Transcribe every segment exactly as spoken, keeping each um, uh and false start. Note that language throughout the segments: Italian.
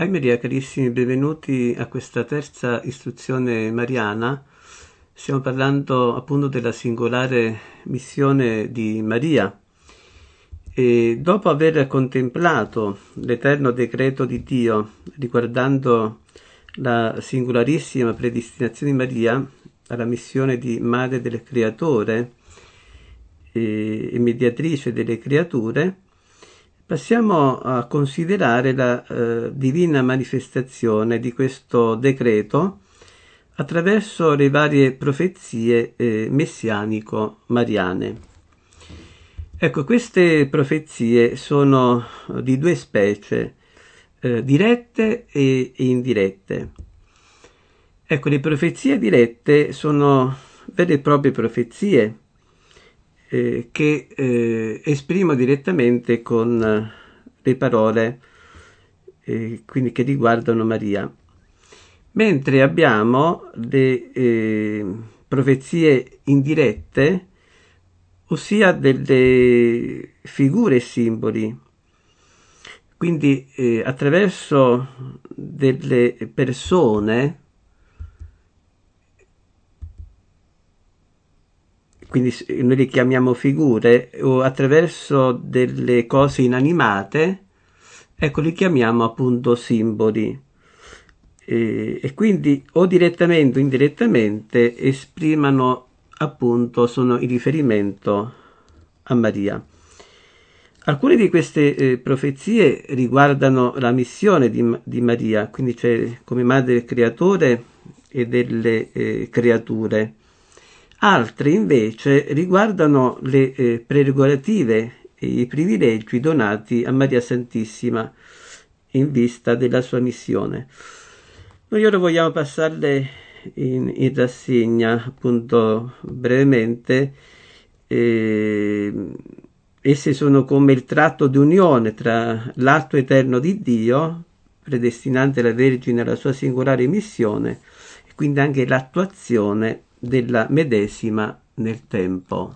Hi Maria, carissimi, benvenuti a questa terza istruzione mariana. Stiamo parlando appunto della singolare missione di Maria e dopo aver contemplato l'eterno decreto di Dio riguardando la singolarissima predestinazione di Maria alla missione di madre del creatore e mediatrice delle creature, passiamo a considerare la eh, divina manifestazione di questo decreto attraverso le varie profezie eh, messianico-mariane. Ecco, queste profezie sono di due specie, eh, dirette e, e indirette. Ecco, le profezie dirette sono vere e proprie profezie Eh, che eh, esprimo direttamente con le parole eh, quindi che riguardano Maria, mentre abbiamo le eh, profezie indirette, ossia delle figure e simboli, quindi eh, attraverso delle persone, quindi noi li chiamiamo figure, o attraverso delle cose inanimate, ecco, li chiamiamo appunto simboli. E, e quindi o direttamente o indirettamente esprimano appunto, sono in riferimento a Maria. Alcune di queste eh, profezie riguardano la missione di, di Maria, quindi c'è come madre del creatore e delle eh, creature. Altre invece riguardano le eh, prerogative e i privilegi donati a Maria Santissima in vista della sua missione. Noi ora vogliamo passarle in, in rassegna, appunto brevemente. Eh, esse sono come il tratto di unione tra l'atto eterno di Dio, predestinante la Vergine alla sua singolare missione, e quindi anche l'attuazione della medesima nel tempo.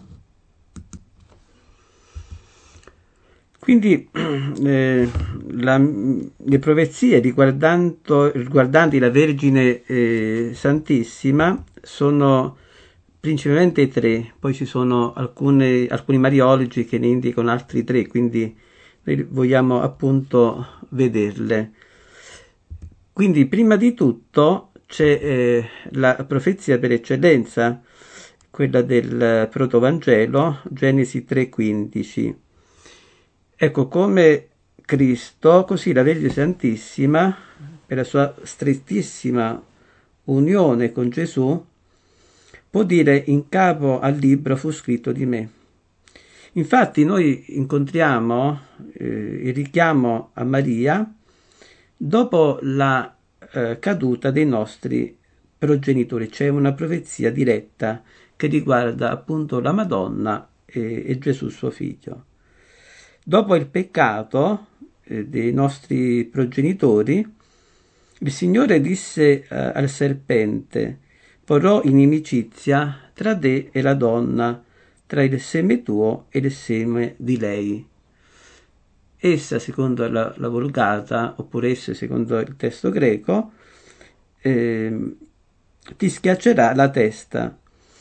Quindi eh, la, le profezie riguardanti la Vergine eh, Santissima sono principalmente tre, poi ci sono alcune, alcuni mariologi che ne indicano altri tre, quindi noi vogliamo appunto vederle. Quindi prima di tutto c'è eh, la profezia per eccellenza, quella del protovangelo, Genesi tre quindici. Ecco, come Cristo, così la Vergine Santissima, per la sua strettissima unione con Gesù, può dire: in capo al libro fu scritto di me. Infatti noi incontriamo eh, il richiamo a Maria dopo la eh, caduta dei nostri progenitori. C'è una profezia diretta che riguarda appunto la Madonna e, e Gesù suo figlio. Dopo il peccato eh, dei nostri progenitori, il Signore disse eh, al serpente: porrò inimicizia tra te e la donna, tra il seme tuo e il seme di lei. Essa, secondo la, la Vulgata, oppure essa, secondo il testo greco, eh, ti schiaccerà la testa.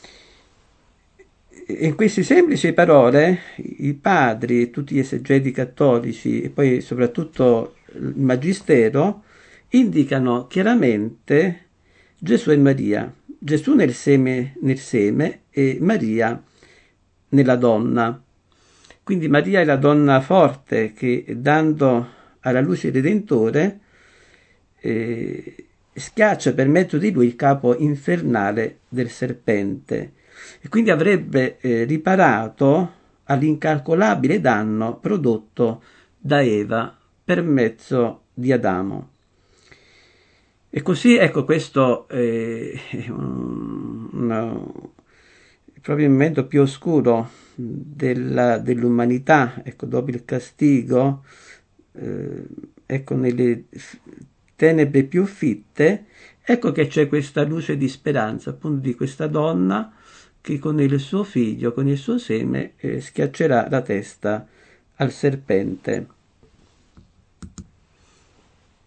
In queste semplici parole i padri, tutti gli esegeti cattolici e poi soprattutto il magistero indicano chiaramente Gesù e Maria, Gesù nel seme, nel seme e Maria nella donna. Quindi Maria è la donna forte che, dando alla luce il Redentore, eh, schiaccia per mezzo di lui il capo infernale del serpente, e quindi avrebbe eh, riparato all'incalcolabile danno prodotto da Eva per mezzo di Adamo. E così, ecco, questo è un, una, proprio il momento più oscuro della, dell'umanità, ecco, dopo il castigo, eh, ecco, nelle tenebre più fitte, ecco che c'è questa luce di speranza, appunto, di questa donna che con il suo figlio, con il suo seme, eh, schiaccerà la testa al serpente.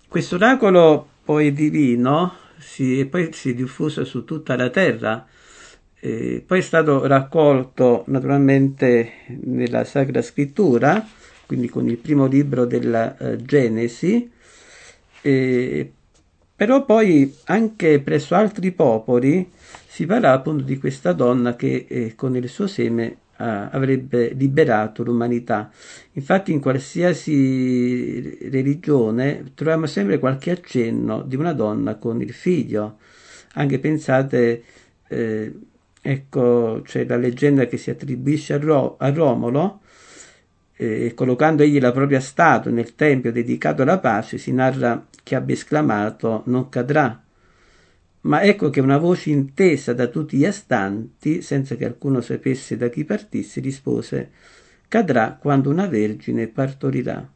Questo oracolo poi divino si, e poi si è diffuso su tutta la terra, e poi è stato raccolto naturalmente nella Sacra Scrittura, quindi con il primo libro della uh, Genesi, e, però poi anche presso altri popoli si parla appunto di questa donna che eh, con il suo seme Uh, avrebbe liberato l'umanità. Infatti in qualsiasi religione troviamo sempre qualche accenno di una donna con il figlio. Anche pensate, eh, ecco, c'è la leggenda che si attribuisce a, Ro- a Romolo, eh, collocando egli la propria statua nel tempio dedicato alla pace, si narra che abbia esclamato: non cadrà. Ma ecco che una voce intesa da tutti gli astanti, senza che alcuno sapesse da chi partisse, rispose: cadrà quando una vergine partorirà.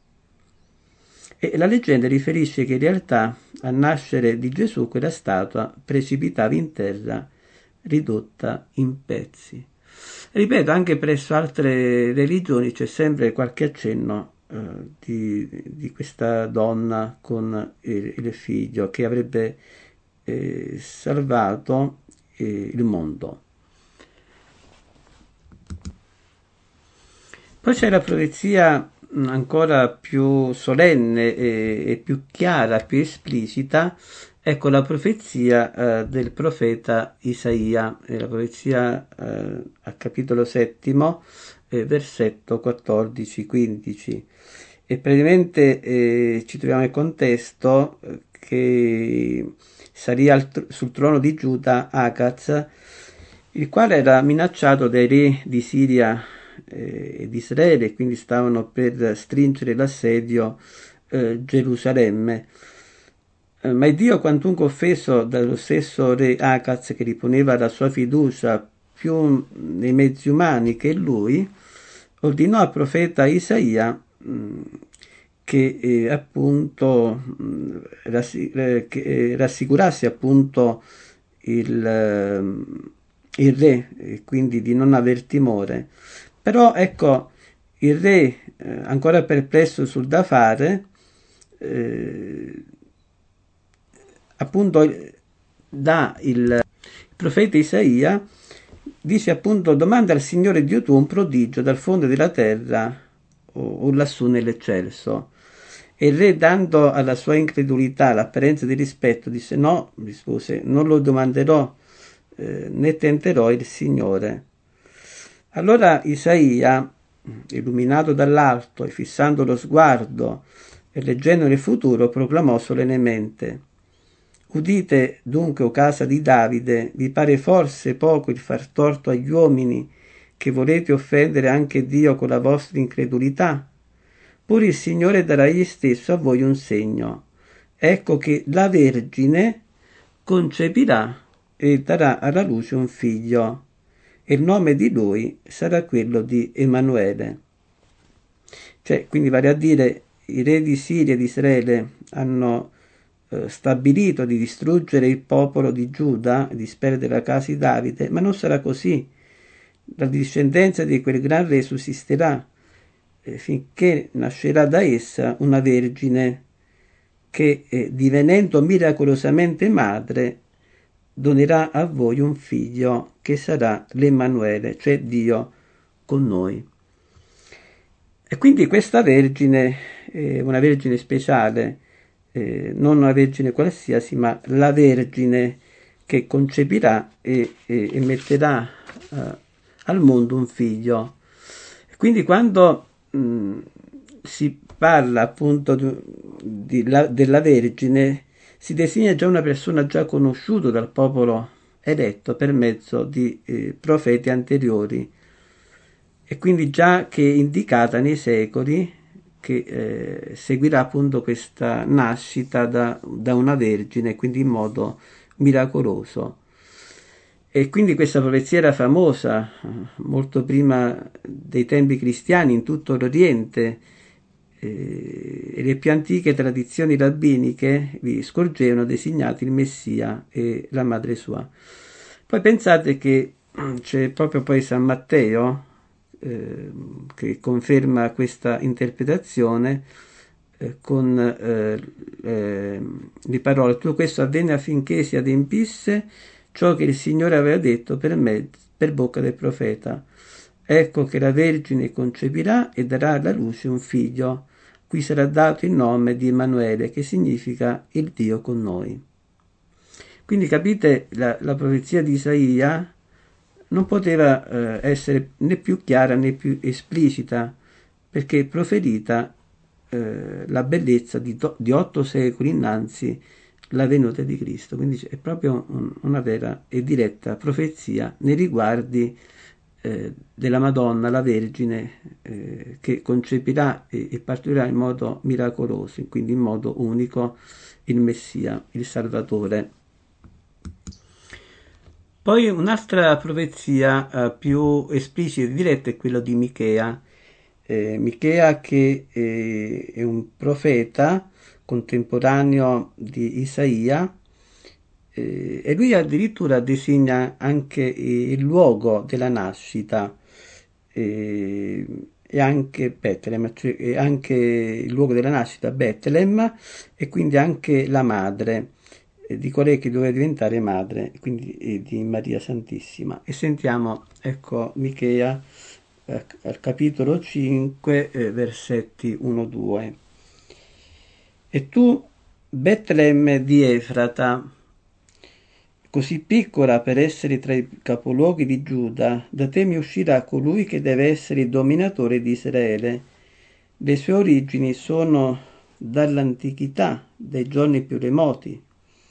E la leggenda riferisce che in realtà al nascere di Gesù quella statua precipitava in terra, ridotta in pezzi. Ripeto, anche presso altre religioni c'è sempre qualche accenno eh, di, di questa donna con il, il figlio che avrebbe eh, salvato eh, il mondo. Poi c'è la profezia ancora più solenne e, e più chiara, più esplicita, ecco la profezia eh, del profeta Isaia, eh, la profezia eh, a capitolo settimo, eh, versetto quattordici quindici. E praticamente eh, ci troviamo nel contesto eh, che salì al, sul trono di Giuda Acaz, il quale era minacciato dai re di Siria e di Israele, e quindi stavano per stringere l'assedio eh, Gerusalemme. Eh, ma Dio, quantunque offeso dallo stesso re Acaz, che riponeva la sua fiducia più nei mezzi umani che in lui, ordinò al profeta Isaia mh, che eh, appunto mh, rassi- eh, che, eh, rassicurasse appunto il, eh, il re, e quindi di non aver timore. Però ecco, il re, eh, ancora perplesso sul da fare, eh, appunto dà il profeta Isaia, dice appunto: domanda al Signore Dio tuo un prodigio dal fondo della terra o, o lassù nell'eccelso. E il re, dando alla sua incredulità l'apparenza di rispetto, disse: no, rispose, non lo domanderò eh, né tenterò il Signore. Allora Isaia, illuminato dall'alto e fissando lo sguardo e leggendo nel futuro, proclamò solennemente: udite dunque, o casa di Davide, vi pare forse poco il far torto agli uomini, che volete offendere anche Dio con la vostra incredulità? Pure il Signore darà egli stesso a voi un segno. Ecco che la Vergine concepirà e darà alla luce un figlio, e il nome di lui sarà quello di Emanuele. Cioè, quindi vale a dire, i re di Siria e di Israele hanno eh, stabilito di distruggere il popolo di Giuda, di disperdere la casa di Davide, ma non sarà così. La discendenza di quel gran re sussisterà eh, finché nascerà da essa una vergine che, eh, divenendo miracolosamente madre, donerà a voi un figlio che sarà l'Emanuele, cioè Dio con noi. E quindi questa vergine è una vergine speciale, eh, non una vergine qualsiasi, ma la vergine che concepirà e, e, e metterà uh, al mondo un figlio. E quindi quando mh, si parla appunto di, di la, della Vergine, si designa già una persona già conosciuta dal popolo eletto per mezzo di eh, profeti anteriori, e quindi già che è indicata nei secoli che eh, seguirà appunto questa nascita da, da una vergine, quindi in modo miracoloso. E quindi questa profezia era famosa molto prima dei tempi cristiani in tutto l'Oriente, eh, e le più antiche tradizioni rabbiniche vi scorgevano designati il Messia e la madre sua. Poi pensate che c'è proprio poi San Matteo eh, che conferma questa interpretazione, eh, con eh, eh, le parole: tutto questo avvenne affinché si adempisse ciò che il Signore aveva detto per me, per bocca del profeta: ecco che la Vergine concepirà e darà alla luce un figlio, cui sarà dato il nome di Emanuele, che significa il Dio con noi. Quindi capite, la, la profezia di Isaia non poteva eh, essere né più chiara né più esplicita, perché proferita eh, la bellezza di, do, di otto secoli innanzi la venuta di Cristo. Quindi è proprio un, una vera e diretta profezia nei riguardi eh, della Madonna, la Vergine, eh, che concepirà e, e partirà in modo miracoloso, quindi in modo unico, il Messia, il Salvatore. Poi un'altra profezia eh, più esplicita e diretta è quella di Michea. Eh, Michea, che eh, è un profeta contemporaneo di Isaia, eh, e lui addirittura designa anche il luogo della nascita eh, e anche Betlem, cioè e anche il luogo della nascita Betlem, e quindi anche la madre di colei che doveva diventare madre, quindi eh, di Maria Santissima. E sentiamo, ecco, Michea eh, al capitolo cinque, eh, versetti uno due. E tu, Betlemme di Efrata, così piccola per essere tra i capoluoghi di Giuda, da te mi uscirà colui che deve essere il dominatore di Israele. Le sue origini sono dall'antichità, dai giorni più remoti.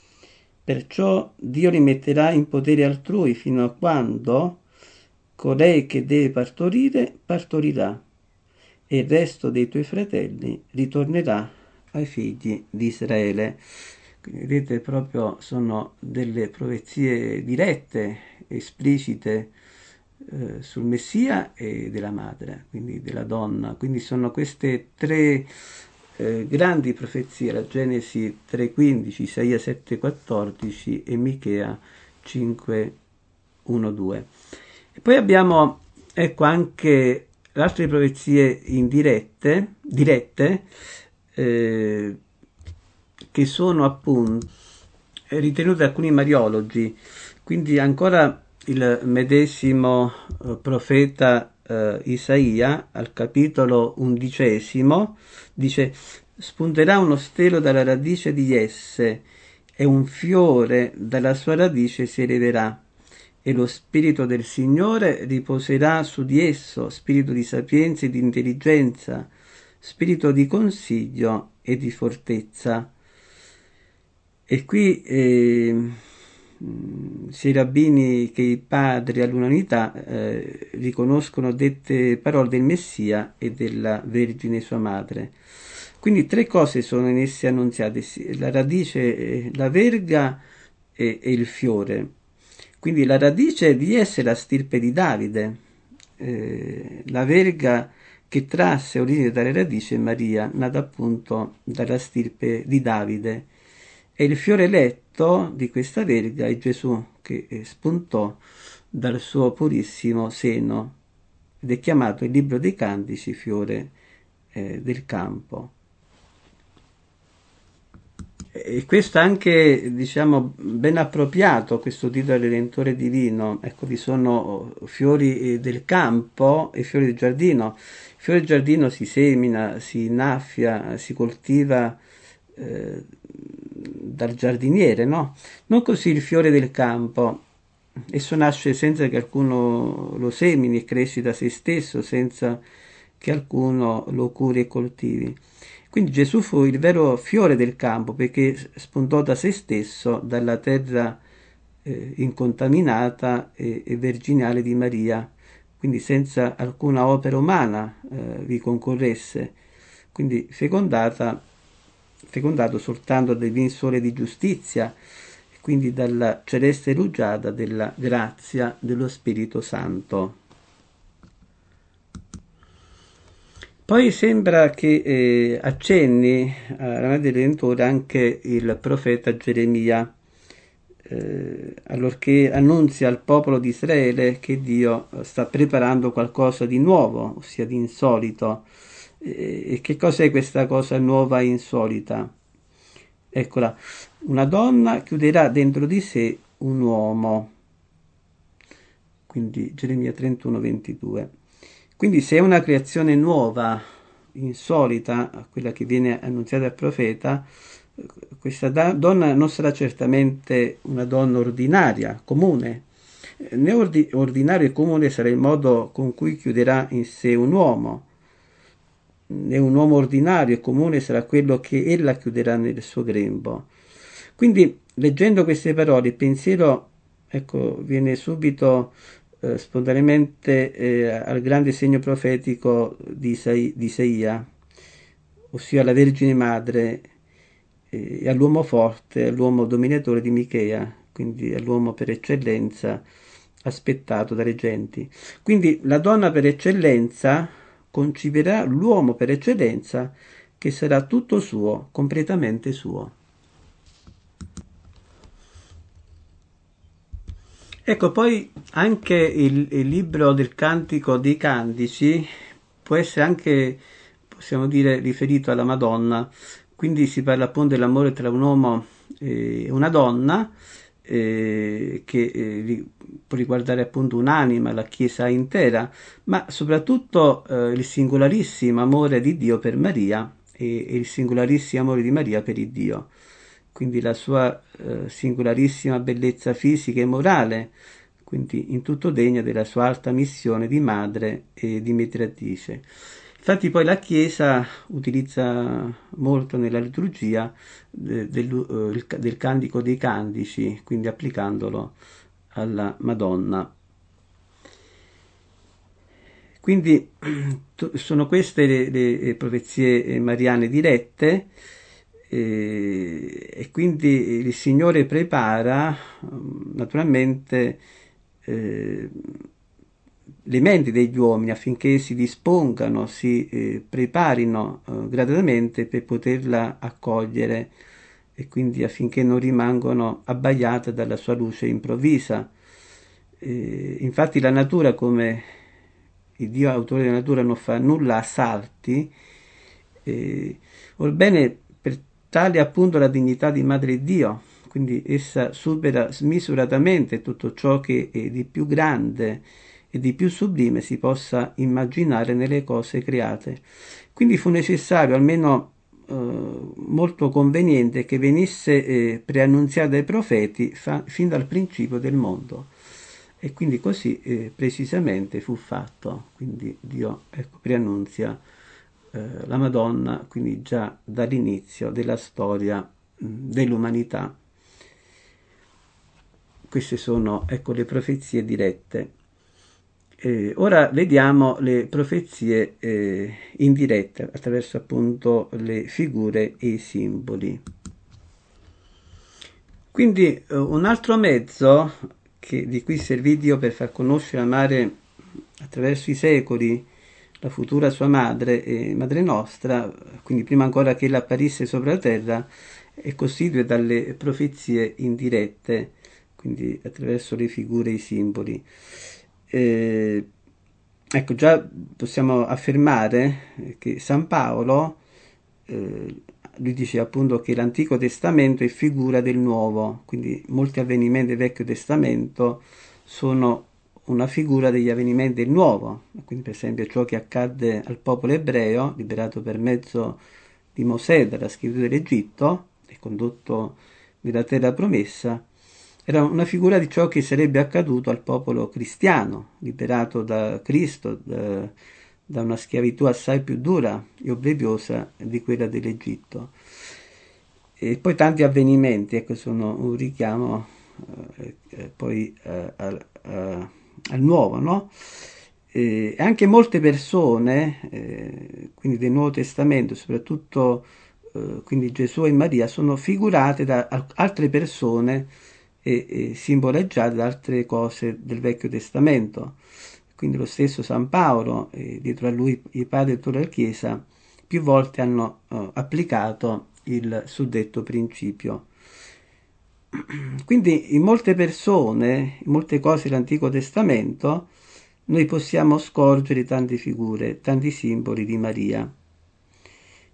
Perciò Dio li metterà in potere altrui fino a quando colei che deve partorire partorirà, e il resto dei tuoi fratelli ritornerà ai figli di Israele. Quindi vedete, proprio sono delle profezie dirette, esplicite eh, sul Messia e della madre, quindi della donna. Quindi sono queste tre eh, grandi profezie, la Genesi tre quindici, Isaia sette quattordici e Michea cinque uno due. E poi abbiamo, ecco, anche le altre profezie indirette, dirette, eh, che sono appunto ritenute da alcuni mariologi. Quindi ancora il medesimo eh, profeta eh, Isaia, al capitolo undicesimo, dice: spunterà uno stelo dalla radice di esse, e un fiore dalla sua radice si eleverà, e lo spirito del Signore riposerà su di esso, spirito di sapienza e di intelligenza, spirito di consiglio e di fortezza. E qui eh, sia i rabbini che i padri all'unanimità eh, riconoscono dette parole del Messia e della Vergine sua madre. Quindi tre cose sono in esse annunziate: la radice, la verga e, e il fiore. Quindi la radice di essa è la stirpe di Davide, eh, la verga che trasse origine dalle radici è Maria, nata appunto dalla stirpe di Davide. E il fiore eletto di questa verga è Gesù, che spuntò dal suo purissimo seno, ed è chiamato il libro dei cantici fiore eh, del campo. E questo anche, diciamo, ben appropriato, questo titolo Redentore Divino. Ecco, vi sono fiori del campo e fiori del giardino. Il fiore del giardino si semina, si innaffia, si coltiva eh, dal giardiniere, no? Non così il fiore del campo. Esso nasce senza che qualcuno lo semini e cresce da se stesso, senza che qualcuno lo curi e coltivi. Quindi Gesù fu il vero fiore del campo, perché spuntò da se stesso, dalla terra eh, incontaminata e, e virginale di Maria, quindi senza alcuna opera umana eh, vi concorresse, quindi fecondata, fecondato soltanto dai vin sole di giustizia, e quindi dalla celeste rugiada della grazia dello Spirito Santo. Poi sembra che eh, accenni alla Madre del Redentore anche il profeta Geremia, eh, allorché annunzia al popolo di Israele che Dio sta preparando qualcosa di nuovo, ossia di insolito, E che cos'è questa cosa nuova e insolita? Eccola, una donna chiuderà dentro di sé un uomo, quindi Geremia trentuno ventidue. Quindi se è una creazione nuova, insolita, quella che viene annunziata dal profeta, questa da- donna non sarà certamente una donna ordinaria, comune, né ordi- ordinario e comune sarà il modo con cui chiuderà in sé un uomo, né un uomo ordinario e comune sarà quello che ella chiuderà nel suo grembo. Quindi, leggendo queste parole, il pensiero, ecco, viene subito eh, spontaneamente eh, al grande segno profetico di, Isai- di Isaia, ossia alla Vergine Madre eh, e all'uomo forte, all'uomo dominatore di Michea, quindi all'uomo per eccellenza aspettato dalle genti. Quindi la donna per eccellenza concipirà l'uomo per eccellenza che sarà tutto suo, completamente suo. Ecco, poi anche il, il libro del Cantico dei Cantici può essere anche, possiamo dire, riferito alla Madonna, quindi si parla appunto dell'amore tra un uomo e una donna, eh, che eh, può riguardare appunto un'anima, la Chiesa intera, ma soprattutto eh, il singolarissimo amore di Dio per Maria e, e il singolarissimo amore di Maria per il Dio, quindi la sua eh, singolarissima bellezza fisica e morale, quindi in tutto degna della sua alta missione di madre e di mediatrice. Infatti poi la Chiesa utilizza molto nella liturgia de, del, eh, del Cantico dei Cantici, quindi applicandolo alla Madonna. Quindi sono queste le, le profezie mariane dirette, eh, e quindi il Signore prepara naturalmente eh, le menti degli uomini affinché si dispongano, si eh, preparino eh, gradatamente per poterla accogliere e quindi affinché non rimangano abbagliate dalla sua luce improvvisa. Eh, infatti la natura, come il Dio autore della natura, non fa nulla a salti, eh, orbene per tale appunto la dignità di Madre Dio, quindi essa supera smisuratamente tutto ciò che è di più grande e di più sublime si possa immaginare nelle cose create. Quindi fu necessario, almeno eh, molto conveniente, che venisse eh, preannunziata dai profeti fa, fin dal principio del mondo. E quindi così eh, precisamente fu fatto. Quindi Dio, ecco, preannunzia eh, la Madonna, quindi già dall'inizio della storia mh, dell'umanità. Queste sono, ecco, le profezie dirette. Eh, ora vediamo le profezie eh, indirette attraverso appunto le figure e i simboli. Quindi eh, un altro mezzo che, di cui servì Dio per far conoscere e amare attraverso i secoli la futura sua madre e madre nostra, quindi prima ancora che ella apparisse sopra la terra, è costituita dalle profezie indirette, quindi attraverso le figure e i simboli. Eh, ecco, già possiamo affermare che San Paolo, eh, lui dice appunto che l'Antico Testamento è figura del Nuovo, quindi molti avvenimenti del Vecchio Testamento sono una figura degli avvenimenti del Nuovo, quindi per esempio ciò che accadde al popolo ebreo, liberato per mezzo di Mosè dalla schiavitù dell'Egitto e condotto nella terra promessa, era una figura di ciò che sarebbe accaduto al popolo cristiano, liberato da Cristo, da, da una schiavitù assai più dura e obbligiosa di quella dell'Egitto. E poi tanti avvenimenti, ecco, sono un richiamo eh, eh, poi eh, al, eh, al nuovo, no? E anche molte persone, eh, quindi del Nuovo Testamento, soprattutto eh, quindi Gesù e Maria, sono figurate da altre persone e, e simboleggiate da altre cose del Vecchio Testamento. Quindi lo stesso San Paolo e dietro a lui i padri della Chiesa più volte hanno eh, applicato il suddetto principio. Quindi in molte persone, in molte cose dell'Antico Testamento, noi possiamo scorgere tante figure, tanti simboli di Maria.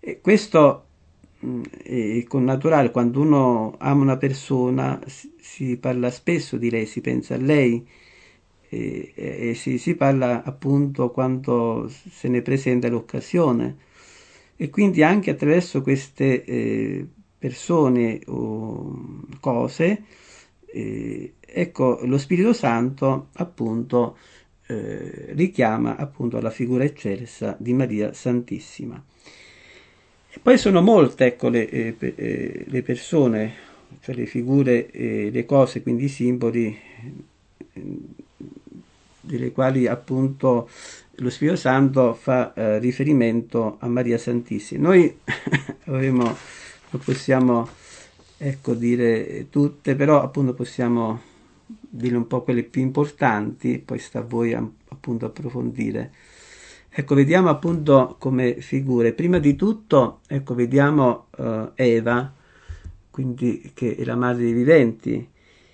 E questo mh, è connaturale, quando uno ama una persona si, si parla spesso di lei, si pensa a lei e, e si, si parla appunto quando se ne presenta l'occasione e quindi anche attraverso queste eh, persone o cose, eh, ecco, lo Spirito Santo appunto eh, richiama appunto alla figura eccelsa di Maria Santissima. E poi sono molte, ecco, le, eh, pe- eh, le persone, cioè le figure, e le cose, quindi i simboli, eh, delle quali appunto lo Spirito Santo fa eh, riferimento a Maria Santissima. Noi avremo, non possiamo ecco dire tutte, però appunto possiamo dire un po' quelle più importanti, poi sta a voi a, appunto approfondire. Ecco, vediamo appunto come figure. Prima di tutto, ecco, vediamo uh, Eva, quindi che è la madre dei viventi.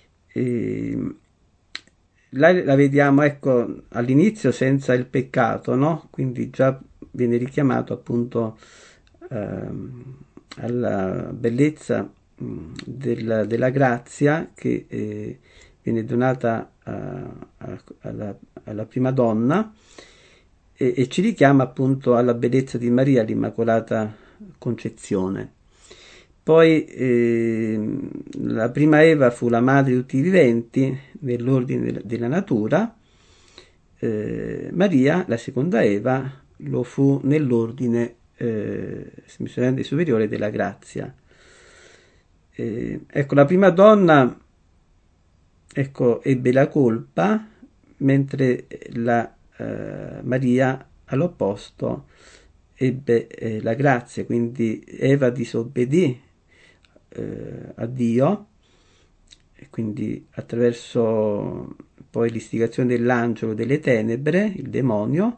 E, la, la vediamo, ecco, all'inizio senza il peccato, no? Quindi già viene richiamato appunto ehm, alla bellezza mh, del- della grazia che eh, viene donata a- a- alla, alla prima donna e, e ci richiama appunto alla bellezza di Maria, l'Immacolata Concezione. Poi eh, la prima Eva fu la madre di tutti i viventi nell'ordine della, della natura, eh, Maria, la seconda Eva, lo fu nell'ordine eh, semplicemente superiore della grazia. Eh, ecco, la prima donna ecco, ebbe la colpa, mentre la eh, Maria all'opposto ebbe eh, la grazia, quindi Eva disobbedì eh, a Dio, e quindi attraverso poi l'istigazione dell'angelo delle tenebre, il demonio,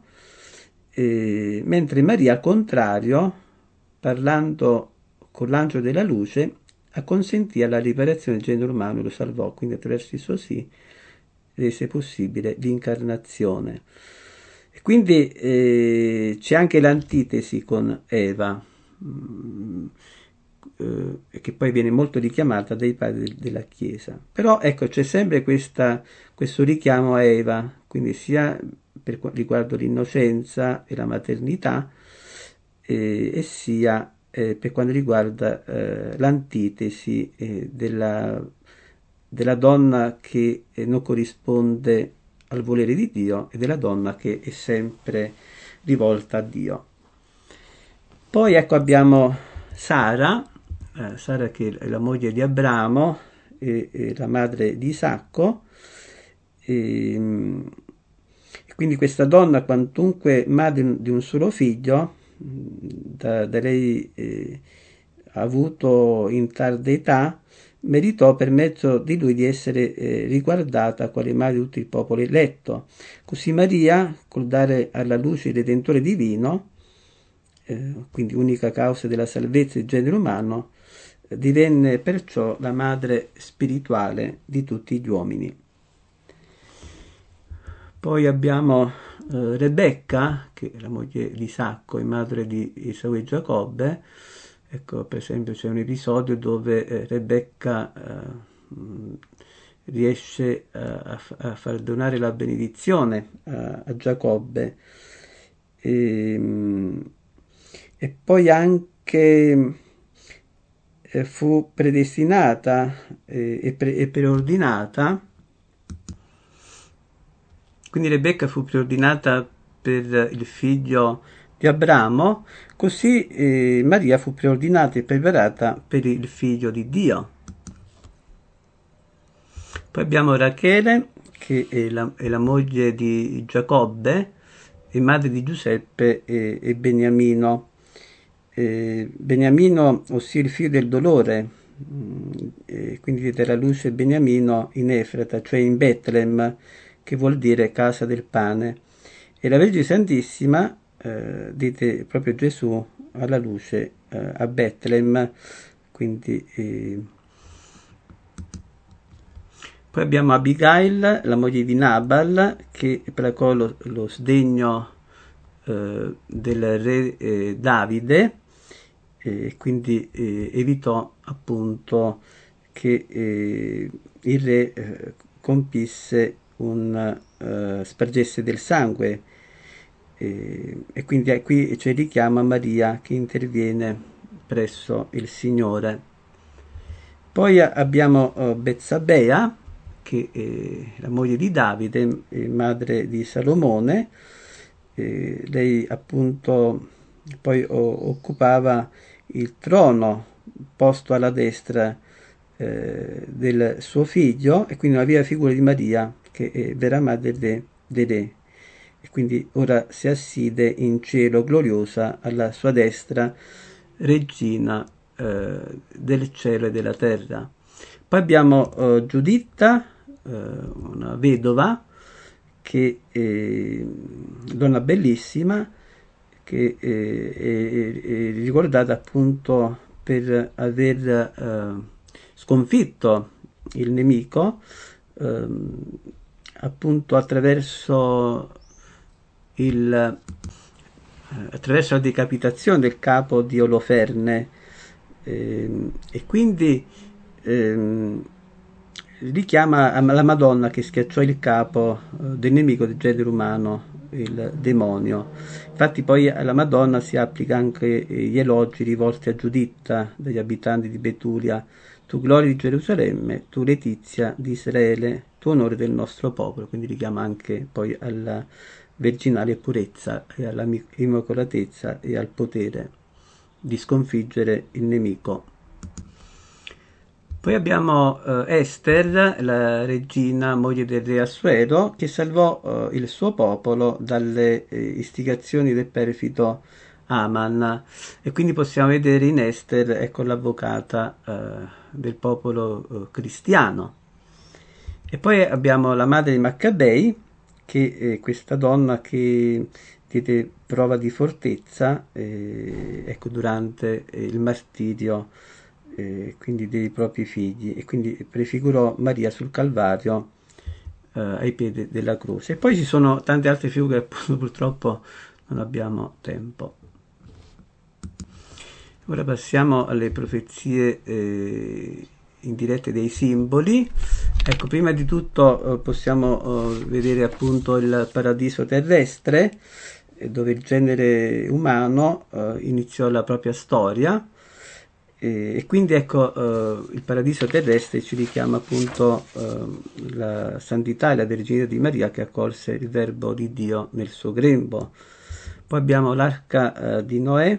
eh, mentre Maria al contrario, parlando con l'angelo della luce, acconsentì alla liberazione del genere umano e lo salvò, quindi attraverso il suo sì rese possibile l'incarnazione. E quindi eh, c'è anche l'antitesi con Eva, mh, eh, che poi viene molto richiamata dai padri del, della Chiesa. Però ecco, c'è sempre questa, questo richiamo a Eva, quindi sia per riguardo l'innocenza e la maternità, eh, e sia eh, per quanto riguarda eh, l'antitesi eh, della, della donna che eh, non corrisponde al volere di Dio e della donna che è sempre rivolta a Dio. Poi ecco abbiamo Sara, eh, Sara che è la moglie di Abramo e, e la madre di Isacco, e, e quindi questa donna, quantunque madre di un solo figlio, da, da lei eh, avuto in tarda età, meritò per mezzo di lui di essere eh, riguardata quale madre di tutto il popolo eletto. Così Maria, col dare alla luce il Redentore divino, eh, quindi unica causa della salvezza del genere umano, eh, divenne perciò la madre spirituale di tutti gli uomini. Poi abbiamo eh, Rebecca, che è la moglie di Isacco e madre di Esau e Giacobbe. Ecco, per esempio c'è un episodio dove eh, Rebecca eh, mh, riesce a, a far donare la benedizione a, a Giacobbe. E, mh, e poi anche eh, fu predestinata eh, e, pre- e preordinata. Quindi Rebecca fu preordinata per il figlio di Abramo, così eh, Maria fu preordinata e preparata per il figlio di Dio. Poi abbiamo Rachele, che è la, è la moglie di Giacobbe e madre di Giuseppe e, e Beniamino. Eh, Beniamino, ossia il figlio del dolore, eh, quindi diede alla luce Beniamino in Efrata, cioè in Betlem, che vuol dire casa del pane. E la Vergine Santissima eh, diede proprio Gesù alla luce eh, a Betlem, quindi eh. Poi abbiamo Abigail, la moglie di Nabal, che placò lo, lo sdegno eh, del re eh, Davide e quindi eh, evitò appunto che eh, il re eh, compisse un eh, spargesse del sangue, e, e quindi eh, qui c'è il richiamo a Maria che interviene presso il Signore. Poi abbiamo eh, Betsabea, che è la moglie di Davide, eh, madre di Salomone. Eh, lei appunto poi o, occupava il trono posto alla destra eh, del suo figlio, e quindi una viva figura di Maria che è vera madre dei re, e quindi ora si asside in cielo gloriosa alla sua destra, regina eh, del cielo e della terra. Poi abbiamo eh, Giuditta, eh, una vedova, che è donna bellissima, che è, è, è ricordata appunto per aver eh, sconfitto il nemico eh, appunto attraverso il eh, attraverso la decapitazione del capo di Oloferne, eh, e quindi ehm, richiama la Madonna che schiacciò il capo eh, del nemico del genere umano, il demonio. Infatti poi alla Madonna si applica anche gli elogi rivolti a Giuditta dagli abitanti di Betulia: tu gloria di Gerusalemme, tu letizia di Israele, tu onore del nostro popolo. Quindi richiama anche poi alla virginale purezza e alla immacolatezza e al potere di sconfiggere il nemico. Poi abbiamo eh, Ester, la regina, moglie del re Assuero, che salvò eh, il suo popolo dalle eh, istigazioni del perfido Aman, e quindi possiamo vedere in Ester, ecco, l'avvocata eh, del popolo eh, cristiano. E poi abbiamo la madre di Maccabei, che è questa donna che diede prova di fortezza eh, ecco, durante eh, il martirio eh, quindi dei propri figli, e quindi prefigurò Maria sul Calvario eh, ai piedi della croce. E poi ci sono tante altre figure, appunto, purtroppo non abbiamo tempo. Ora passiamo alle profezie eh, indirette dei simboli. Ecco, prima di tutto eh, possiamo eh, vedere appunto il paradiso terrestre, eh, dove il genere umano eh, iniziò la propria storia, e, e quindi ecco eh, il paradiso terrestre ci richiama appunto eh, la santità e la verginità di Maria, che accolse il verbo di Dio nel suo grembo. Poi abbiamo l'arca eh, di Noè,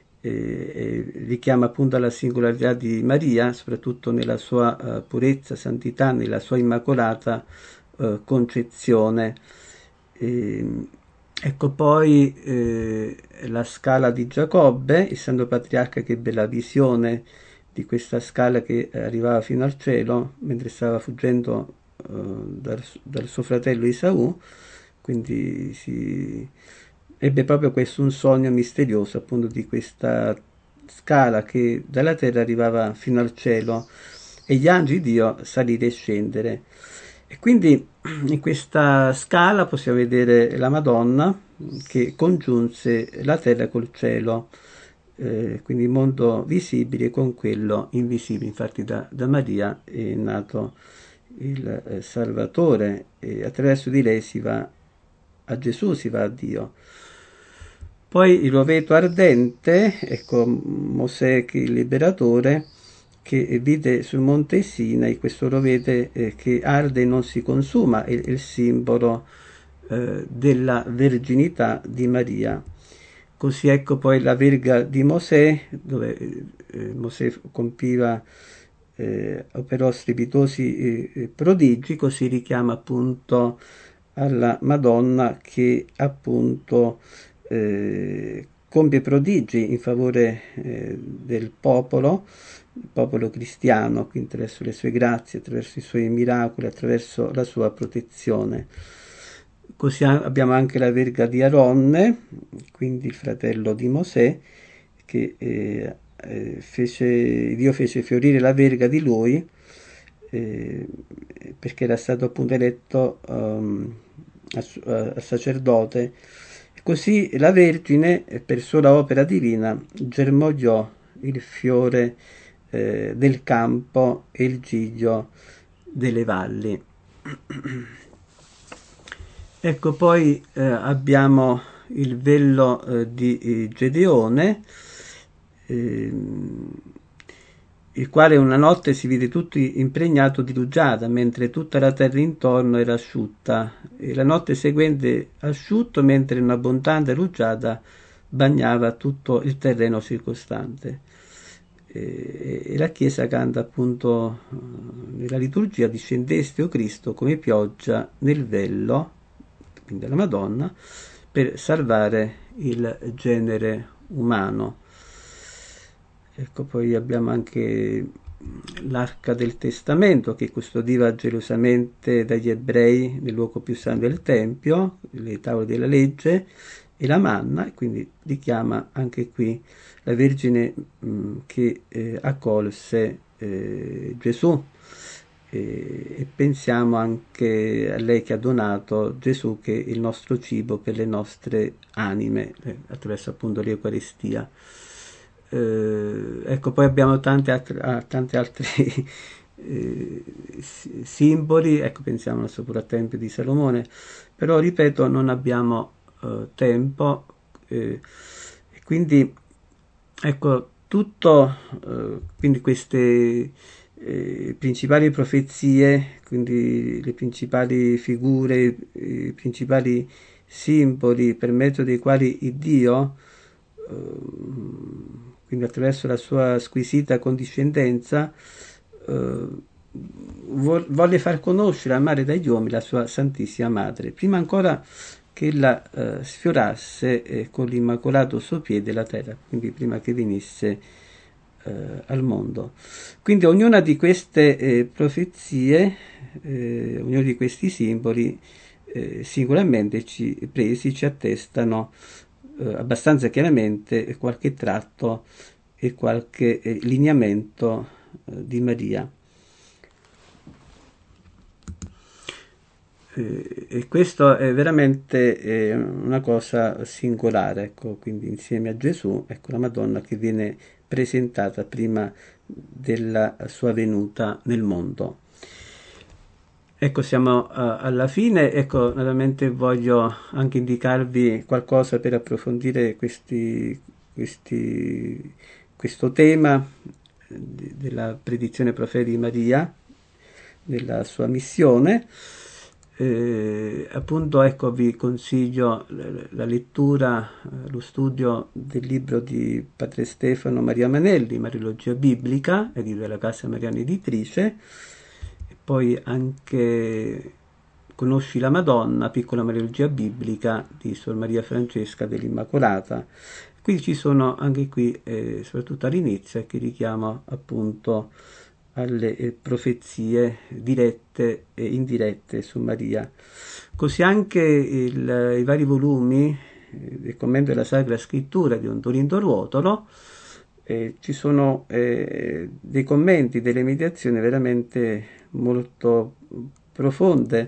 eh, richiama appunto alla singolarità di Maria, soprattutto nella sua uh, purezza, santità, nella sua immacolata uh, concezione. E, ecco poi eh, la scala di Giacobbe, il santo patriarca che ebbe la visione di questa scala che arrivava fino al cielo mentre stava fuggendo uh, dal, dal suo fratello Esaù, quindi si ebbe proprio questo un sogno misterioso appunto di questa scala che dalla terra arrivava fino al cielo e gli angeli di Dio salire e scendere. E quindi in questa scala possiamo vedere la Madonna che congiunse la terra col cielo, eh, quindi il mondo visibile con quello invisibile. Infatti da, da Maria è nato il eh, Salvatore, e attraverso di lei si va a Gesù, si va a Dio. Poi il roveto ardente, ecco Mosè che il liberatore, che vide sul monte Sinai questo rovete eh, che arde e non si consuma, è il simbolo eh, della verginità di Maria. Così ecco poi la verga di Mosè, dove eh, Mosè compiva, eh, operò strepitosi eh, prodigi, così richiama appunto alla Madonna che appunto eh, compie prodigi in favore eh, del popolo, il popolo cristiano, quindi attraverso le sue grazie, attraverso i suoi miracoli, attraverso la sua protezione. Così abbiamo anche la verga di Aronne, quindi il fratello di Mosè, che eh, eh, fece, Dio fece fiorire la verga di lui eh, perché era stato appunto eletto um, a, a sacerdote. Così la Vergine, per sola opera divina, germogliò il fiore eh, del campo e il giglio delle valli. Ecco, poi eh, abbiamo il vello eh, di eh, Gedeone, eh, il quale una notte si vide tutto impregnato di rugiada, mentre tutta la terra intorno era asciutta, e la notte seguente asciutto, mentre un'abbondante rugiada bagnava tutto il terreno circostante. E, e la Chiesa canta appunto nella liturgia: discendeste, o Cristo, come pioggia nel vello, quindi la Madonna, per salvare il genere umano. Ecco, poi abbiamo anche l'Arca del Testamento, che custodiva gelosamente dagli ebrei nel luogo più santo del Tempio, le tavole della legge e la manna, e quindi richiama anche qui la Vergine mh, che eh, accolse eh, Gesù, e, e pensiamo anche a lei che ha donato Gesù, che è il nostro cibo per le nostre anime, eh, attraverso appunto l'Eucaristia. Eh, ecco, poi abbiamo tante altre, tanti altri eh, simboli, ecco, pensiamo adesso pure al Tempio di Salomone, però ripeto, non abbiamo eh, tempo, eh, e quindi ecco, tutto, eh, quindi queste eh, principali profezie, quindi le principali figure, i principali simboli per mezzo dei quali il Dio, eh, quindi attraverso la sua squisita condiscendenza, eh, volle far conoscere, amare dagli uomini la sua Santissima Madre, prima ancora che ella eh, sfiorasse eh, con l'immacolato suo piede la terra, quindi prima che venisse eh, al mondo. Quindi ognuna di queste eh, profezie, eh, ognuno di questi simboli eh, singolarmente ci, presi ci attestano eh, abbastanza chiaramente qualche tratto e qualche eh, lineamento eh, di Maria. Eh, e questo è veramente eh, una cosa singolare, ecco, quindi insieme a Gesù, ecco, la Madonna che viene presentata prima della sua venuta nel mondo. Ecco, siamo uh, alla fine. Ecco, naturalmente voglio anche indicarvi qualcosa per approfondire questi, questi, questo tema di, della predizione profetica di Maria, della sua missione. Eh, appunto, ecco, vi consiglio la, la lettura, eh, lo studio del libro di Padre Stefano Maria Manelli, Mariologia Biblica, edito dalla Casa Mariana Editrice. Poi anche Conosci la Madonna, piccola Mariologia Biblica di Sor Maria Francesca dell'Immacolata. Qui ci sono anche qui, eh, soprattutto all'inizio, che richiama appunto alle eh, profezie dirette e indirette su Maria. Così anche il, i vari volumi eh, del commento della Sacra Scrittura di Don Dolindo Ruotolo. Eh, ci sono eh, dei commenti, delle meditazioni veramente molto profonde,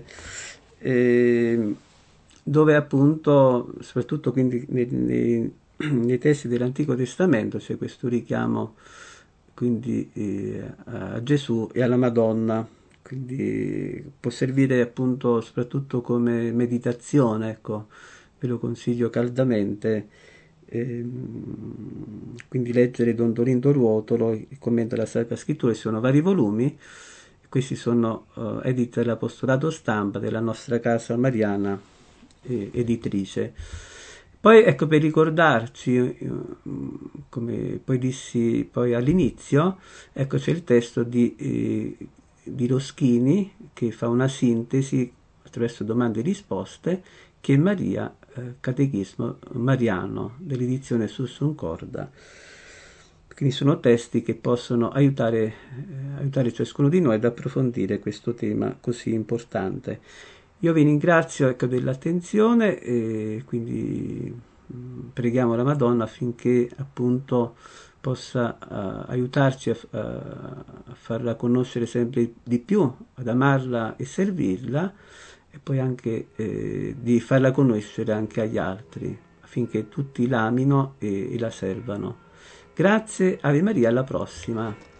eh, dove appunto, soprattutto quindi nei, nei, nei testi dell'Antico Testamento, c'è questo richiamo quindi eh, a Gesù e alla Madonna, quindi può servire appunto soprattutto come meditazione, ecco, ve lo consiglio caldamente. Eh, quindi leggere Don Dolindo Ruotolo, il commento della Sacra Scrittura. Ci sono vari volumi, questi sono uh, editi dall'Apostolato Stampa della nostra Casa Mariana eh, Editrice. Poi ecco, per ricordarci, uh, come poi dissi poi all'inizio, ecco, c'è il testo di, eh, di Roschini che fa una sintesi attraverso domande e risposte, che è Maria, eh, Catechismo Mariano, dell'edizione Sursum Corda. Quindi sono testi che possono aiutare, eh, aiutare ciascuno di noi ad approfondire questo tema così importante. Io vi ringrazio, ecco, dell'attenzione, e quindi mh, preghiamo la Madonna affinché appunto possa uh, aiutarci a, a, a farla conoscere sempre di più, ad amarla e servirla, e poi anche eh, di farla conoscere anche agli altri, affinché tutti l'amino e, e la servano. Grazie, Ave Maria, alla prossima.